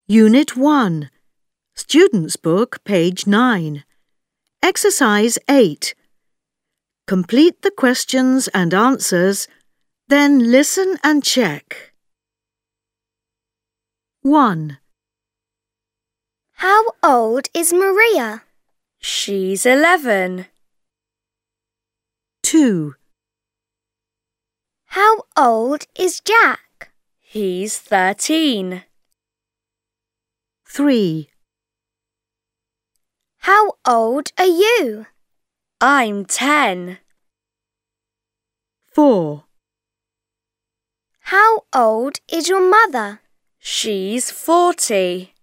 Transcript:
Unit 1, Student's Book, page 9. Exercise 8. Complete the questions and answers, then listen and check. 1. How old is Maria? She's 11. 2. How old is Jack? He's 13. 3. How old are you? I'm 10. 4. How old is your mother? She's 40.